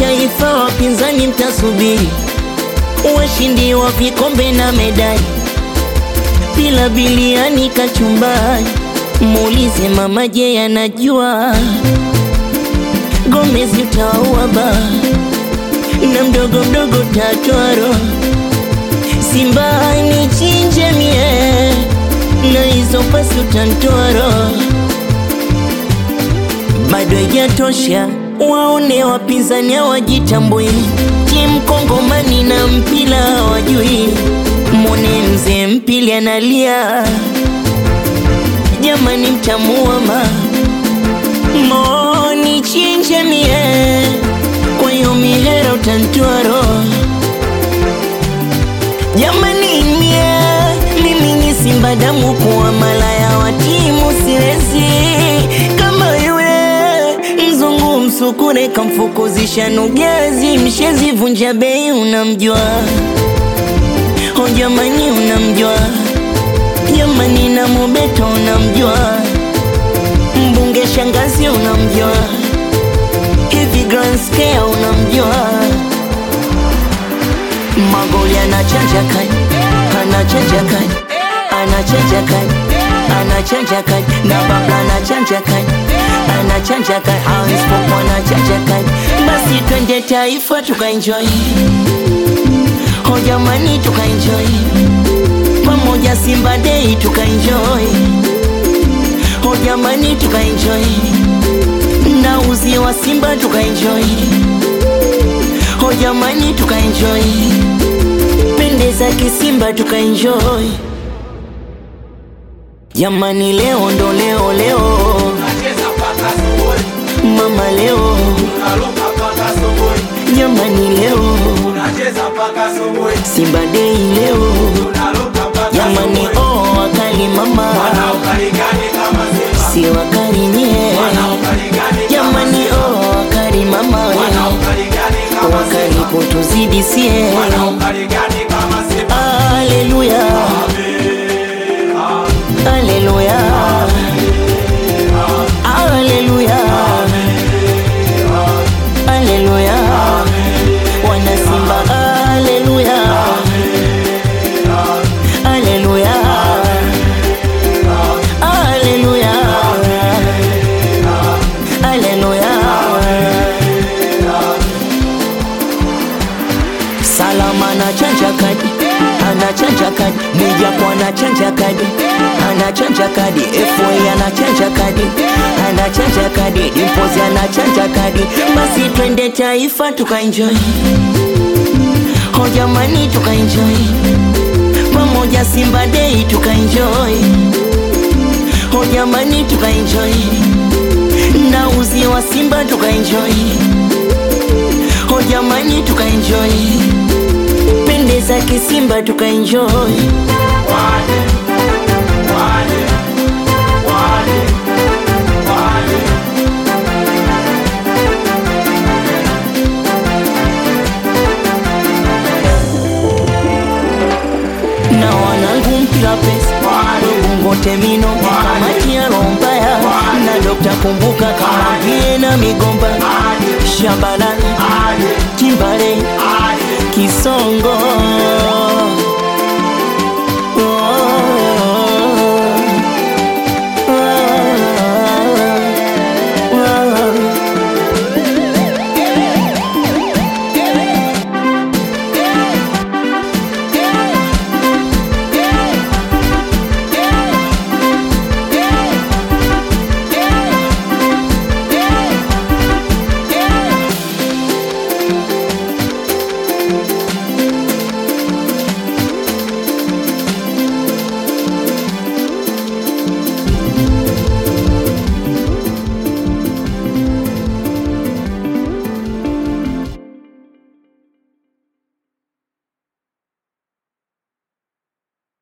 taifa wapinzani mtasubiri, washindi wa vikombe na medali, bila biliani kachumbari. Muulize mama je anajua, Gomez utaua ba, na mdogo mdogo tatwaro. Simba ni chinje mie, na hizo pasi utantwaro. Bado haijatosha, waone wapinzani hawajitambui, timu Kongomani na mpila hawajui. Mwone mzee mpili analia, jamani mtamuama. Moni chinje mie, kwa hiyo mihera utantwaro. Jamani mimi ni Simba damu, kuwa malaya wa timu siwezi. Kama yule mzungu msukure kamfukuzisha Nugezi, mshezi vunja bei unamjua. Oh jamani unamjua, jamani na Mobeto unamjua, mbunge shangazi unamjua, hivi Grand Scale unamjua. Magoli anachanja kani, anachanja kani, anachanja kani, anachanja kani, na Babla anachanja kani, anachanja kani, Hans Popo anachanja kani. Basi twende taifa tukaenjoy, oh jamani tukaenjoy, pamoja Simba Day tukaenjoy, oh jamani tukaenjoy, na uzi wa Simba tukaenjoy, oh jamani tukaenjoy, pendeza kisimba tukaenjoy. Jamani leo ndo leo mama leo, jamani leo Simba Day leo, jamani oh wakali mama, si wakali nye, jamani oh wakali mama, wakali kutuzidi sie. Haleluya, haleluya, haleluya, haleluya, wana Simba haleluya, haleluya, haleluya, haleluya. Salama anachanja kadi, anachanja kadi, Mwijaku anachanja kadi, anachanja kadi, FA anachanja kadi, anachanja kadi, Dimpozi anachanja kadi. Basi twende taifa tukaenjoy, oh jamani tukaenjoy, pamoja Simba Day tukaenjoy, oh jamani tukaenjoy, na uzi wa Simba tukaenjoy, oh jamani tukaenjoy, pendeza kisimba tukaenjoy. Na wanangu mpila pesa Ngote mino kamati ya rombaya, na Dokta Kumbuka kama vie na migomba, Shabalala Kimbare Kisongo.